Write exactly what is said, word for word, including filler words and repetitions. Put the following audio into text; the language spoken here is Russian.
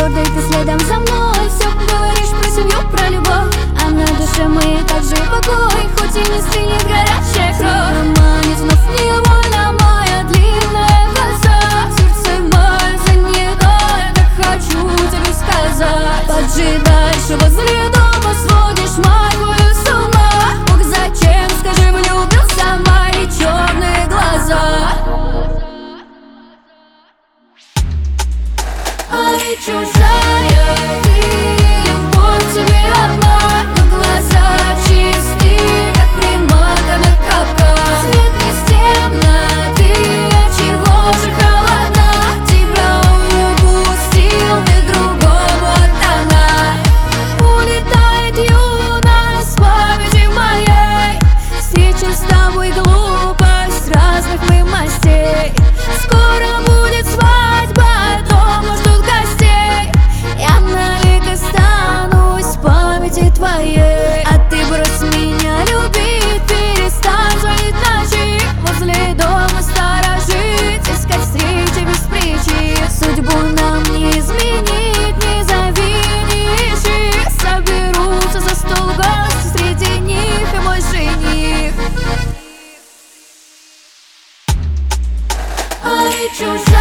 гордой ты следом за мной. Все говоришь про семью, про любовь, а на душе моей также покой. Хоть и не стынет горячая кровь, манит вновь невольно моя длинная коса. Сердце мое занято, я так хочу тебе сказать. Поджидаешь возле дома, сводишь мою с ума. Ох, зачем, скажи, влюбился в мои черные глаза? Ай, чужая ты, любовь тебе одна, но глаза чистые, как приманка на капкан. Свет не темноты, отчего же холодна? Тебя упустил, ты другому отдана. Улетает юность с памяти моей. Встреча с тобой глупость разных мы мастей. Скоро будет свадьба, дома ждут гостей. Я навек останусь в памяти твоей. А ты брось меня любить, перестань звонить ночи, возле дома сторожить, искать встречи без причин. Судьбу нам не изменить, не зови, не ищи. Соберутся за стол гости, среди них и мой жених. Ай, чужая